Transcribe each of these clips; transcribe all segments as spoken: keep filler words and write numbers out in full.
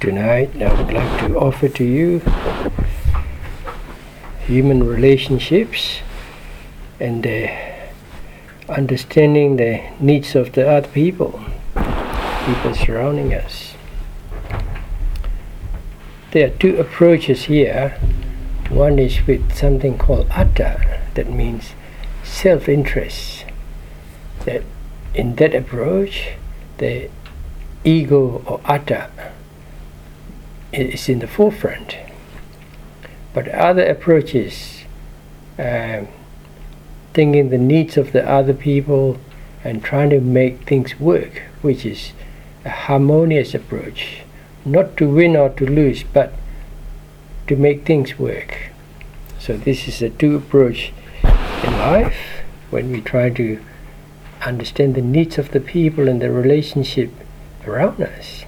Tonight I would like to offer to you human relationships and uh, understanding the needs of the other people, people surrounding us. There are two approaches here. One is with something called atta, that means self-interest. That in that approach, the ego or atta is in the forefront. But other approaches, uh, thinking the needs of the other people and trying to make things work, which is a harmonious approach, not to win or to lose, but to make things work. So this is a two approach in life when we try to understand the needs of the people and the relationship around us.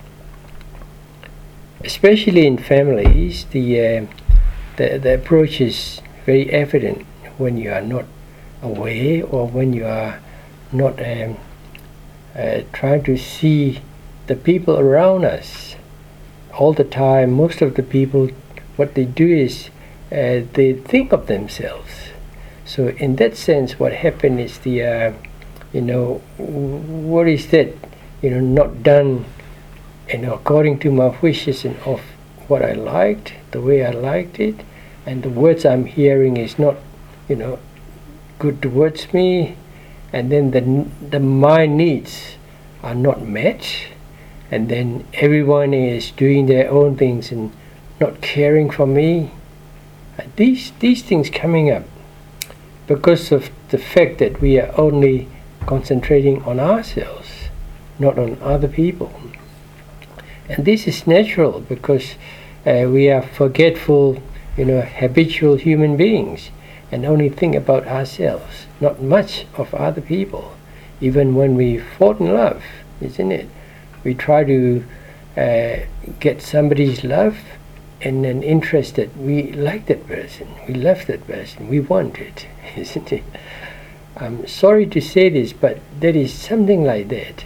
Especially in families, the, uh, the, the approach is very evident when you are not aware or when you are not um, uh, trying to see the people around us all the time. Most of the people, what they do is uh, they think of themselves. So in that sense, what happened is the, uh, you know, what is that, you know, not done, you know, according to my wishes and of what I liked, the way I liked it, and the words I'm hearing is not, you know, good towards me, and then the the my needs are not met, and then everyone is doing their own things and not caring for me. And these these things coming up because of the fact that we are only concentrating on ourselves, not on other people. And this is natural because uh, we are forgetful, you know, habitual human beings and only think about ourselves, not much of other people. Even when we fall in love, isn't it? We try to uh, get somebody's love and an interest that we like that person, we love that person, we want it, isn't it? I'm sorry to say this, but there is something like that.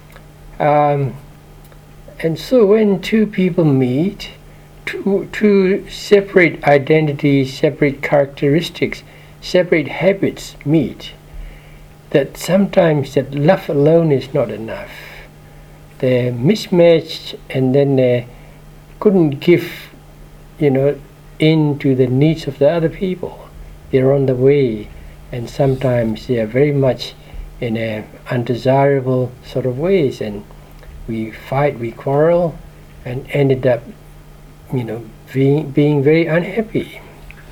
Um, and so when two people meet, two, two separate identities, separate characteristics, separate habits meet, that sometimes that love alone is not enough. They're mismatched and then they couldn't give, you know, in to the needs of the other people. They're on the way, and sometimes they are very much in a undesirable sort of ways, and we fight, we quarrel, and ended up, you know, being, being very unhappy.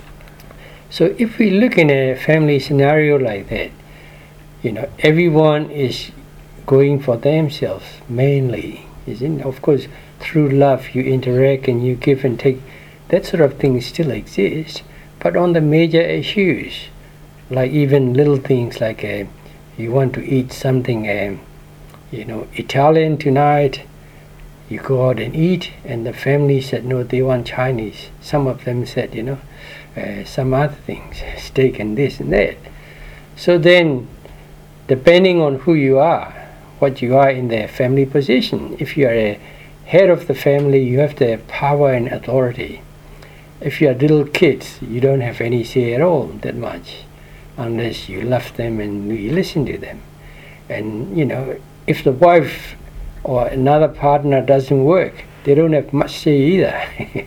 So if we look in a family scenario like that, you know, everyone is going for themselves mainly, isn't it? Of course, through love you interact and you give and take. That sort of thing still exists, but on the major issues, like even little things like uh, you want to eat something, uh, you know, Italian tonight, you go out and eat, and the family said no, they want Chinese. Some of them said, you know, uh, some other things, steak and this and that. So then, depending on who you are, what you are in the family position, if you are a head of the family, you have the power and authority. If you are little kids, you don't have any say at all that much, unless you love them and you listen to them. And, you know, if the wife or another partner doesn't work, they don't have much say either.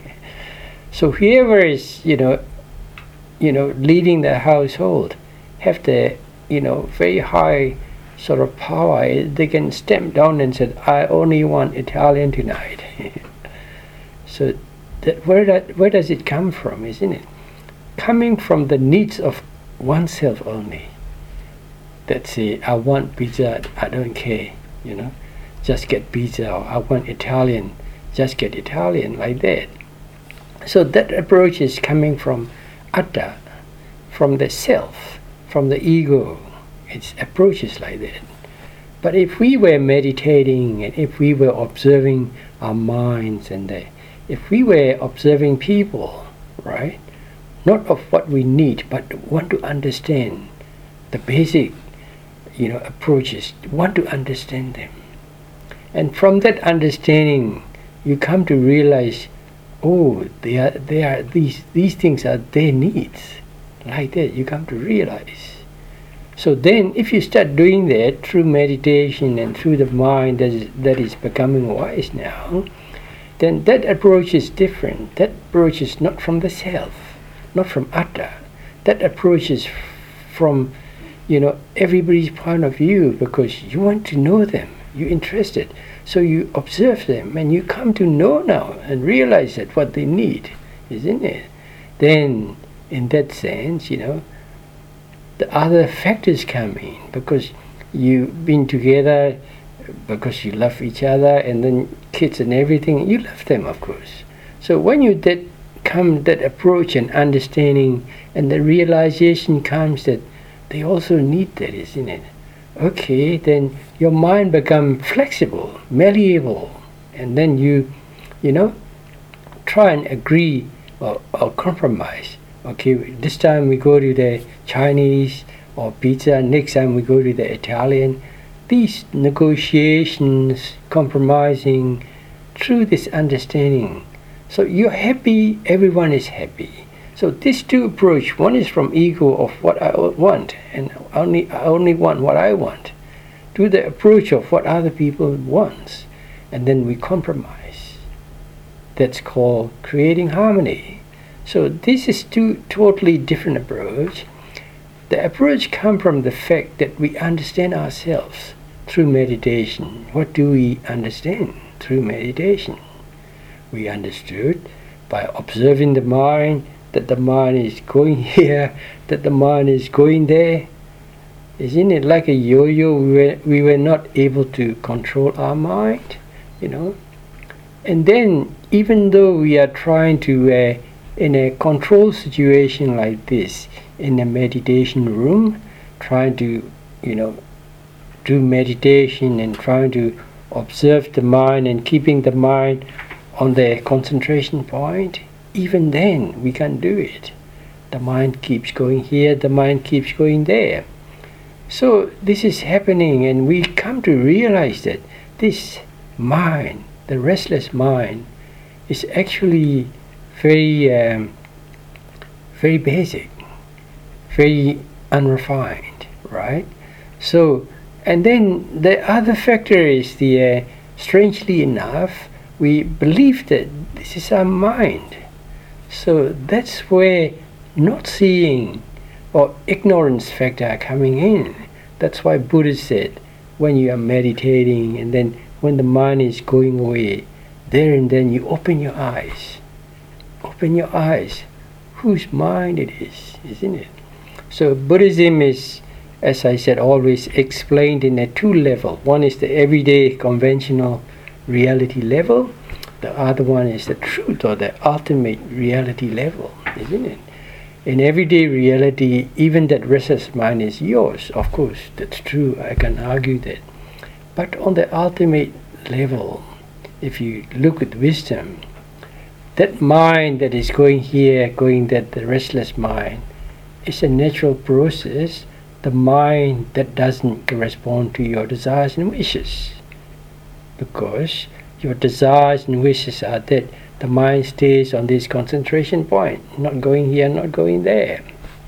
So whoever is, you know, you know, leading the household have the, you know, very high sort of power. They can stamp down and say, I only want Italian tonight. So that where that where does it come from, isn't it? Coming from the needs of oneself only. That say, I want pizza, I don't care, you know, just get pizza, or I want Italian, just get Italian, like that. So that approach is coming from atta, from the self, from the ego. It's approaches like that. But if we were meditating and if we were observing our minds and the, if we were observing people, right, not of what we need, but want to understand the basic, you know, approaches, want to understand them. And from that understanding, you come to realize, oh, they are, they are these these things are their needs. Like that, you come to realize. So then, if you start doing that through meditation and through the mind that is, that is becoming wise now, then that approach is different. That approach is not from the self, not from atta. That approach is from, you know, everybody's point of view, because you want to know them. You're interested. So you observe them and you come to know now and realize that what they need, isn't it? Then, in that sense, you know, the other factors come in, because you've been together because you love each other, and then kids and everything, you love them, of course. So when you that come that approach and understanding, and the realization comes that they also need that, isn't it? Okay, then your mind become flexible, malleable, and then you, you know, try and agree or, or compromise. Okay, this time we go to the Chinese or pizza, next time we go to the Italian. These negotiations, compromising through this understanding. So you're happy, everyone is happy. So these two approach, one is from ego of what I want, and only I only want what I want, to the approach of what other people want, and then we compromise. That's called creating harmony. So this is two totally different approach. The approach comes from the fact that we understand ourselves through meditation. What do we understand through meditation? We understood by observing the mind, that the mind is going here, that the mind is going there. Isn't it like a yo-yo? We were, we were not able to control our mind, you know. And then, even though we are trying to, uh, in a controlled situation like this, in a meditation room, trying to, you know, do meditation and trying to observe the mind and keeping the mind on the concentration point, even then we can't do it. The mind keeps going here, the mind keeps going there. So this is happening, and we come to realize that this mind, the restless mind, is actually very, um, very basic, very unrefined, right? So, and then the other factor is the, uh, strangely enough, we believe that this is our mind. So that's where not seeing or ignorance factor are coming in. That's why Buddha said, when you are meditating and then when the mind is going away, there and then you open your eyes. Open your eyes. Whose mind it is, isn't it? So Buddhism is, as I said, always explained in a two level. One is the everyday conventional reality level. The other one is the truth or the ultimate reality level, isn't it? In everyday reality, even that restless mind is yours. Of course, that's true. I can argue that. But on the ultimate level, if you look at wisdom, that mind that is going here, going that, the restless mind, is a natural process. The mind that doesn't correspond to your desires and wishes. Because your desires and wishes are that the mind stays on this concentration point, not going here, not going there.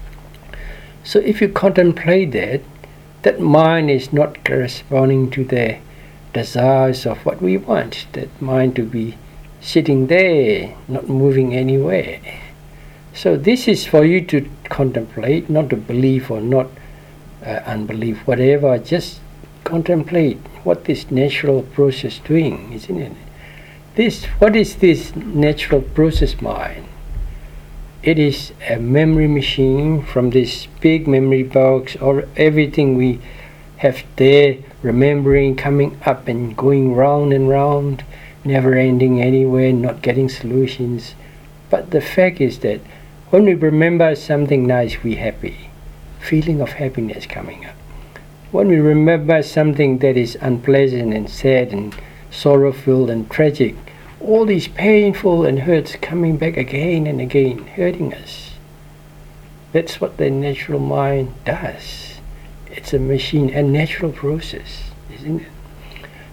So if you contemplate that, that mind is not corresponding to the desires of what we want, that mind to be sitting there, not moving anywhere. So this is for you to contemplate, not to believe or not uh, unbelief, whatever, just contemplate what this natural process doing, isn't it? This, what is this natural process mind? It is a memory machine from this big memory box, or everything we have there, remembering, coming up and going round and round, never ending anywhere, not getting solutions. But the fact is that when we remember something nice, we're happy. Feeling of happiness coming up. When we remember something that is unpleasant and sad and sorrowful and tragic, all these painful and hurts coming back again and again, hurting us. That's what the natural mind does. It's a machine, a natural process, isn't it?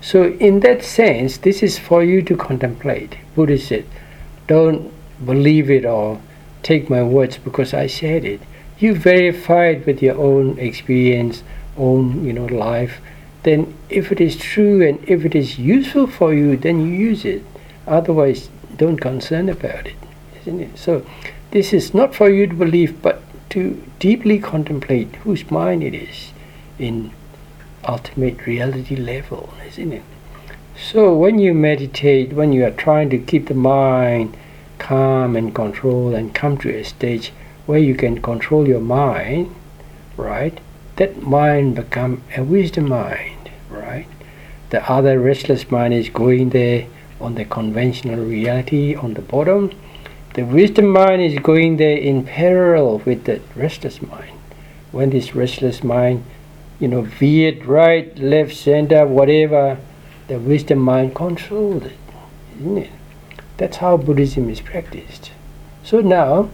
So in that sense, this is for you to contemplate. Buddha said, don't believe it or take my words because I said it. You verify it with your own experience, own you know life. Then if it is true and if it is useful for you, then you use it. Otherwise, don't concern about it, isn't it? So this is not for you to believe, but to deeply contemplate whose mind it is in ultimate reality level, isn't it? So when you meditate, when you are trying to keep the mind calm and control and come to a stage where you can control your mind, right? That mind become a wisdom mind, right? The other restless mind is going there on the conventional reality on the bottom. The wisdom mind is going there in parallel with the restless mind. When this restless mind, you know, veered right, left, center, whatever, the wisdom mind controlled it, isn't it? That's how Buddhism is practiced. So now,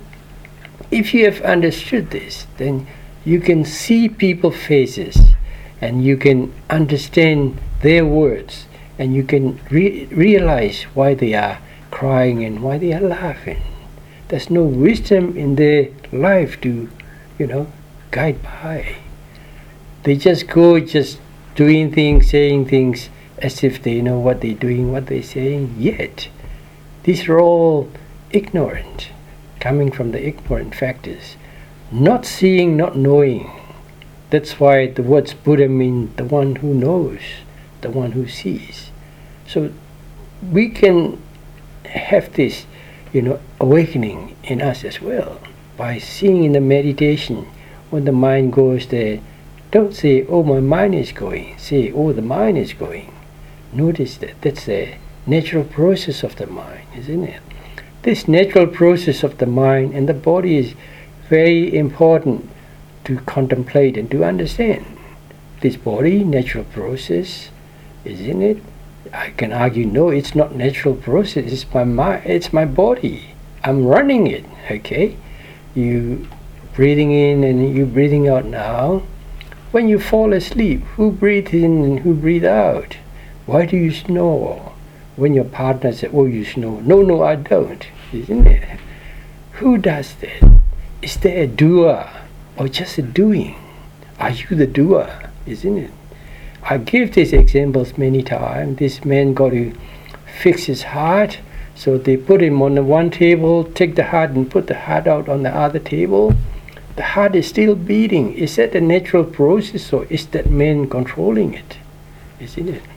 if you have understood this, then you can see people's faces and you can understand their words and you can re- realize why they are crying and why they are laughing. There's no wisdom in their life to, you know, guide by. They just go just doing things, saying things as if they know what they're doing, what they're saying, yet these are all ignorant, coming from the ignorant factors. Not seeing, not knowing. That's why the words Buddha mean the one who knows, the one who sees. So we can have this, you know, awakening in us as well by seeing in the meditation when the mind goes there. Don't say, oh, my mind is going. Say, oh, the mind is going. Notice that that's the natural process of the mind, isn't it? This natural process of the mind and the body is very important to contemplate and to understand. This body, natural process, isn't it? I can argue, no, it's not natural process. It's my mind. It's my body. I'm running it. Okay, you breathing in and you breathing out now. When you fall asleep, who breathes in and who breathes out? Why do you snore? When your partner says, oh, you snore. No, no, I don't. Isn't it? Who does that? Is there a doer or just a doing? Are you the doer? Isn't it? I give these examples many times. This man got to fix his heart. So they put him on the one table, take the heart and put the heart out on the other table. The heart is still beating. Is that a natural process or is that man controlling it? Isn't it?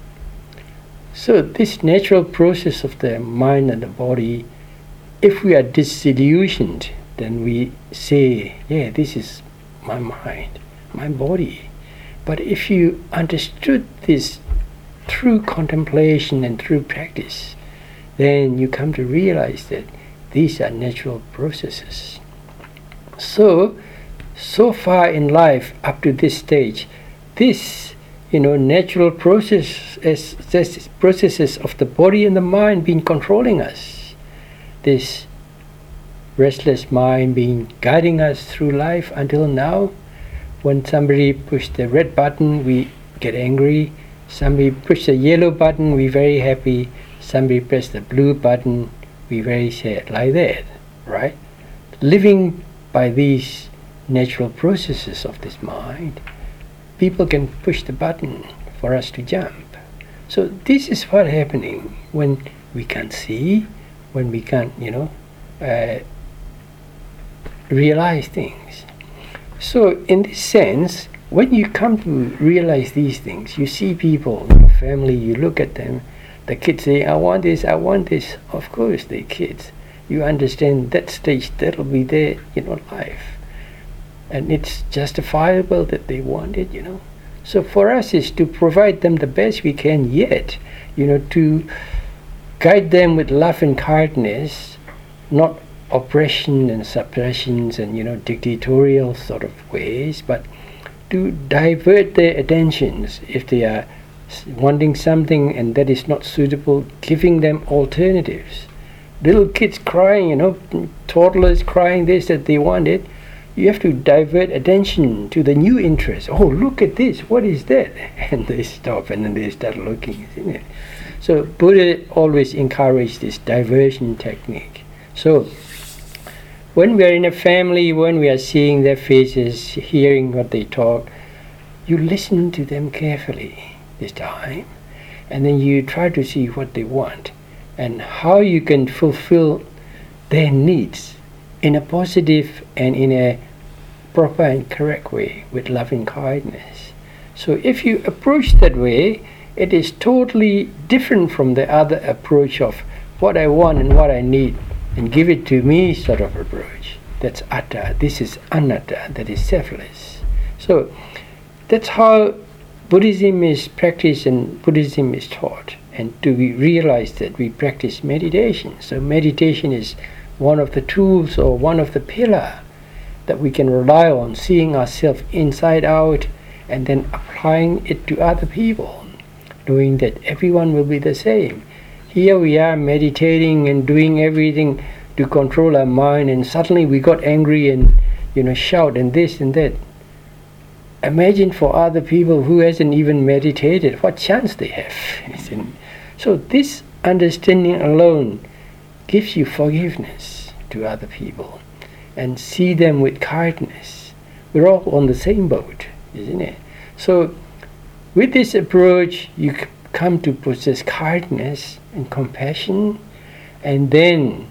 So this natural process of the mind and the body, if we are disillusioned, then we say, yeah, this is my mind, my body. But if you understood this through contemplation and through practice, then you come to realize that these are natural processes. So, so far in life, up to this stage, this, you know, natural process as this processes of the body and the mind being controlling us. This restless mind being guiding us through life until now. When somebody pushes the red button, we get angry. Somebody pushes the yellow button, we very happy. Somebody press the blue button, we very sad. Like that, right? Living by these natural processes of this mind, people can push the button for us to jump. So this is what's happening when we can't see, when we can't, you know, uh, realize things. So in this sense, when you come to realize these things, you see people, your family, you look at them, the kids say, I want this, I want this. Of course, they're kids. You understand that stage, that'll be there in your life. And it's justifiable that they want it, you know. So for us is to provide them the best we can, yet, you know, to guide them with love and kindness, not oppression and suppressions and, you know, dictatorial sort of ways, but to divert their attentions if they are wanting something and that is not suitable, giving them alternatives. Little kids crying, you know, toddlers crying this, that they want it. you have to divert attention to the new interest. Oh, look at this, what is that? And they stop and then they start looking, isn't it? So Buddha always encouraged this diversion technique. So when we are in a family, when we are seeing their faces, hearing what they talk, you listen to them carefully this time, and then you try to see what they want and how you can fulfill their needs in a positive and in a proper and correct way with loving kindness. So if you approach that way, it is totally different from the other approach of what I want and what I need and give it to me sort of approach. That's atta. This is anatta, that is selfless. So that's how Buddhism is practiced and Buddhism is taught. And to be realize that we practice meditation. So meditation is one of the tools or one of the pillars that we can rely on, seeing ourselves inside out and then applying it to other people, knowing that everyone will be the same. Here we are meditating and doing everything to control our mind, and suddenly we got angry and, you know, shout and this and that. Imagine for other people who hasn't even meditated, what chance they have. So this understanding alone gives you forgiveness to other people and see them with kindness. We're all on the same boat, isn't it? So with this approach, you come to possess kindness and compassion, and then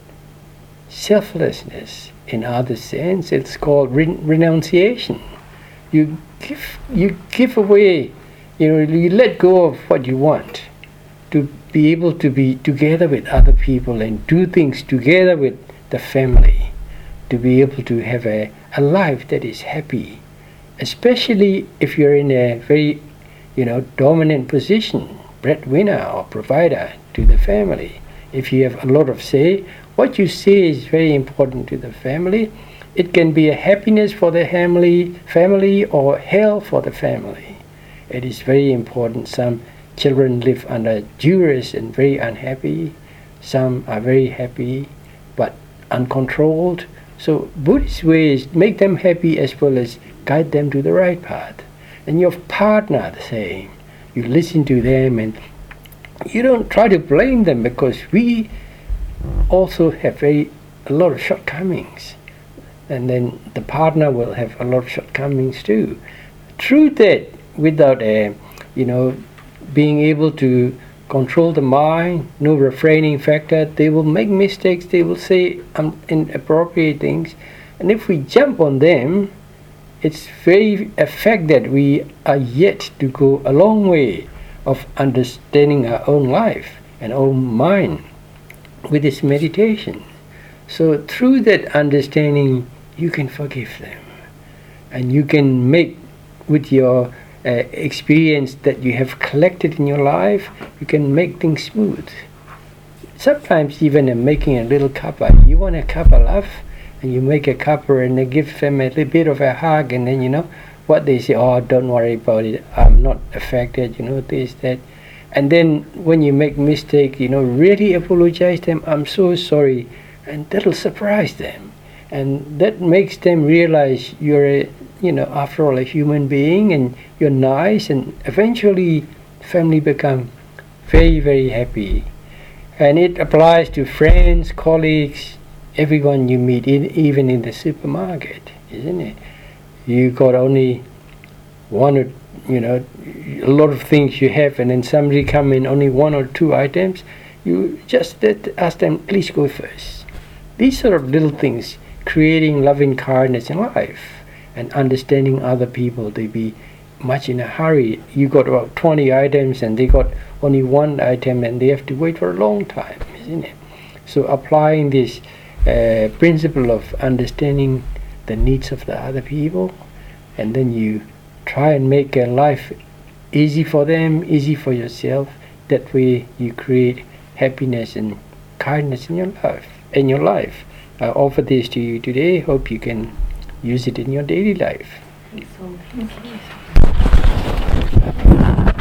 selflessness. In other sense, it's called re- renunciation. You give, you give away, you know, you let go of what you want to be able to be together with other people and do things together with the family, to be able to have a, a life that is happy, especially if you're in a very, you know, dominant position, breadwinner or provider to the family. If you have a lot of say, what you say is very important to the family. It can be a happiness for the family, family or hell for the family. It is very important. Some children live under duress and very unhappy. Some are very happy but uncontrolled. So Buddhist way is make them happy as well as guide them to the right path. And your partner the same. You listen to them and you don't try to blame them, because we also have very a lot of shortcomings. And then the partner will have a lot of shortcomings too. Through that, without a, you know, being able to control the mind, no refraining factor, they will make mistakes, they will say um, inappropriate things. And if we jump on them, it's very a fact that we are yet to go a long way of understanding our own life and own mind with this meditation. So through that understanding, you can forgive them, and you can make with your uh, experience that you have collected in your life, you can make things smooth. Sometimes even uh, making a little cuppa, you want a cuppa love, and you make a cuppa and they give them a little bit of a hug, and then you know what they say, oh, don't worry about it, I'm not affected, you know, this, that. And then when you make mistake, you know, really apologize them, I'm so sorry, and that'll surprise them. And that makes them realize you're a, you know, after all a human being, and you're nice, and eventually family become very, very happy. And it applies to friends, colleagues, everyone you meet, in, even in the supermarket, isn't it? You got only one or, you know, a lot of things you have, and then somebody come in only one or two items, you just ask them, please go first. These sort of little things, creating loving kindness in life and understanding other people. They be much in a hurry. You got about twenty items and they got only one item and they have to wait for a long time, isn't it? So applying this uh, principle of understanding the needs of the other people, and then you try and make a life easy for them, easy for yourself. That way you create happiness and kindness in your life. In your life. I offer this to you today. Hope you can use it in your daily life. Thank you.